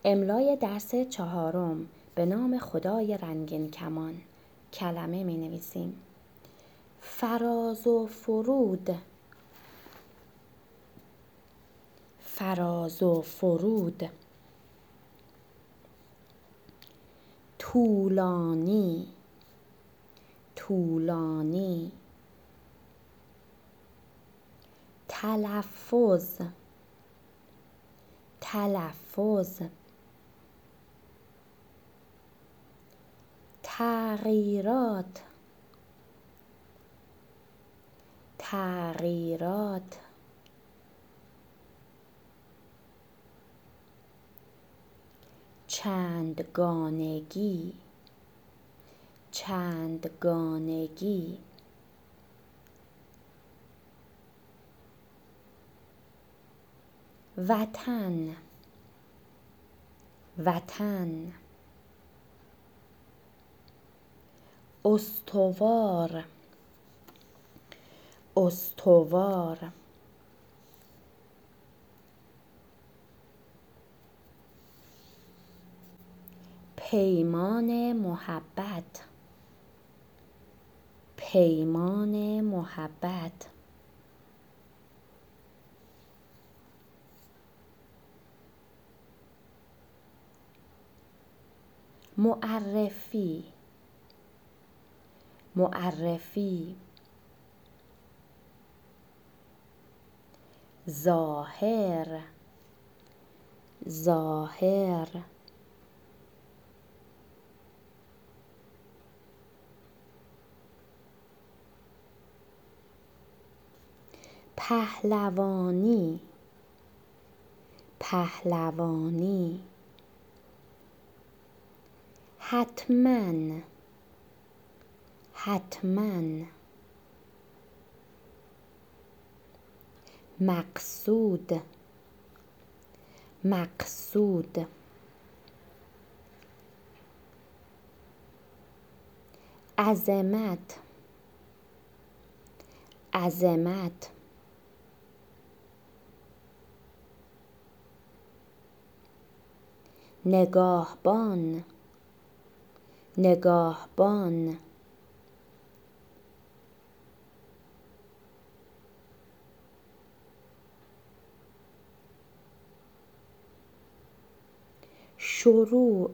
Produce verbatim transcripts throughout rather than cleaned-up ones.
املای درس چهارم به نام خدای رنگین کمان. کلمه می نویسیم. فراز و فرود، فراز و فرود. طولانی، طولانی. تلفظ، تلفظ. تغییرات، تغییرات. چندگانگی، چندگانگی. وطن، وطن. استوار، استوار. پیمان محبت، پیمان محبت. معرفی، معرفی. ظاهر، ظاهر. پهلوانی، پهلوانی. حتما، حتما. مقصود، مقصود. عظمت، عظمت. نگاهبان، نگاهبان. شروع،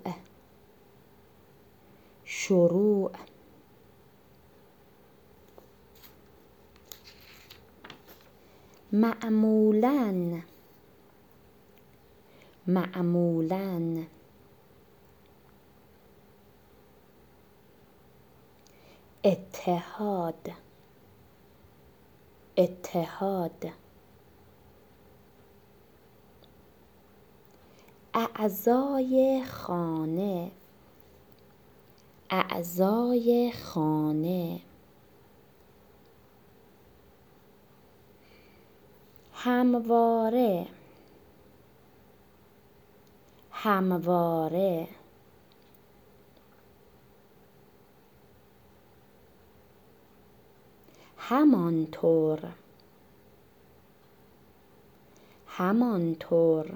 شروع. معمولاً، معمولاً. اتحاد، اتحاد. اعضای خانه، اعضای خانه. همواره، همواره. همانطور، همانطور.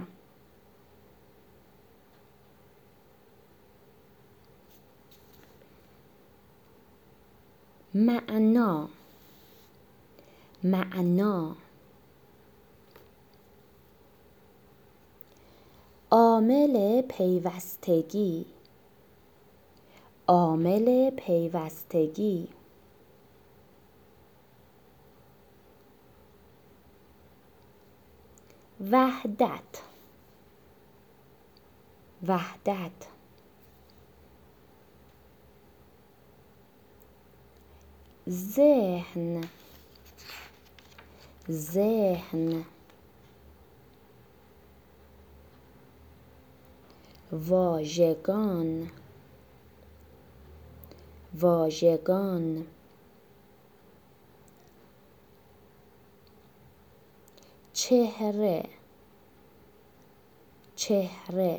معنا، معنا. عامل پیوستگی، عامل پیوستگی. وحدت، وحدت. ذهن، ذهن. واژگان، واژگان. چهره، چهره.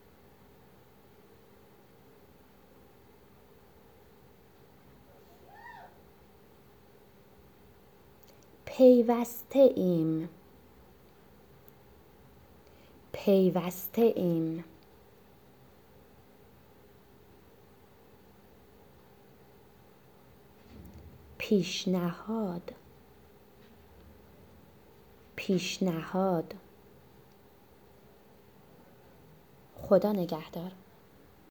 پیوسته ایم، پیوسته ایم. پیشنهاد، پیشنهاد. خدا نگهدار.